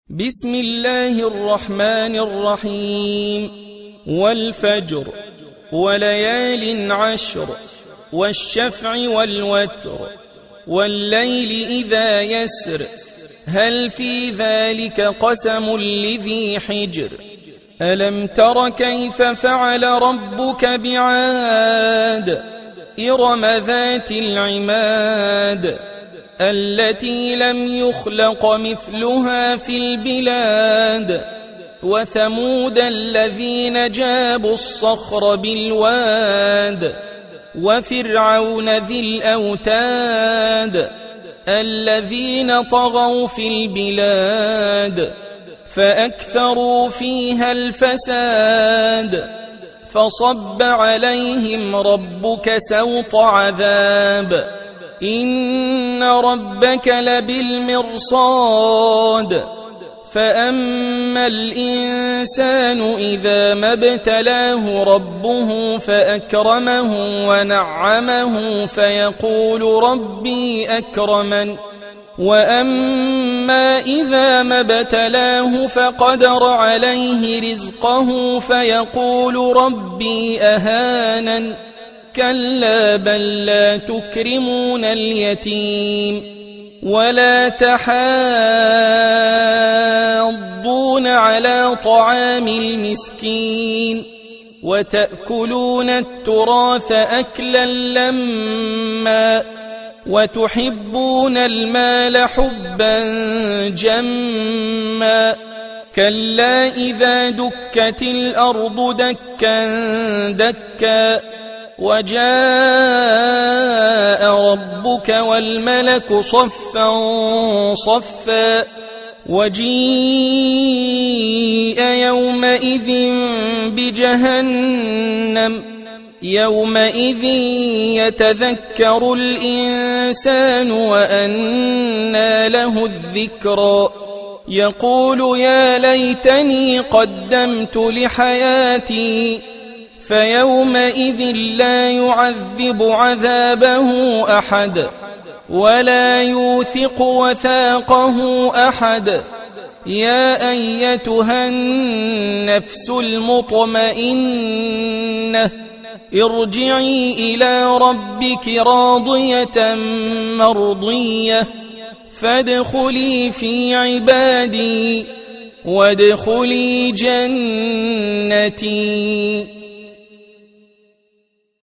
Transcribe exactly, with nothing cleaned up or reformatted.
بسم الله الرحمن الرحيم. والفجر وليال عشر والشفع والوتر والليل إذا يسر هل في ذلك قسم لذي حجر ألم تر كيف فعل ربك بعاد إرم ذات العماد التي لم يخلق مثلها في البلاد وثمود الذين جابوا الصخر بالواد وفرعون ذي الأوتاد الذين طغوا في البلاد فأكثروا فيها الفساد فصب عليهم ربك سوط عذاب إن ربك لبالمرصاد فأما الإنسان إذا ما ابتلاه ربه فأكرمه ونعمه فيقول ربي أكرمن وأما إذا ما ابتلاه فقدر عليه رزقه فيقول ربي أهانن كلا بل لا تكرمون اليتيم ولا تحاضون على طعام المسكين وتأكلون التراث أكلا لما وتحبون المال حبا جما كلا إذا دكت الأرض دكا دكا وجاء ربك والملك صفا صفا وجيء يومئذ بجهنم يومئذ يتذكر الإنسان وأنى له الذكرى يقول يا ليتني قدمت لحياتي فيومئذ لا يعذب عذابه أحد ولا يوثق وثاقه أحد يا أيتها النفس المطمئنة ارجعي إلى ربك راضية مرضية فادخلي في عبادي وادخلي جنتي.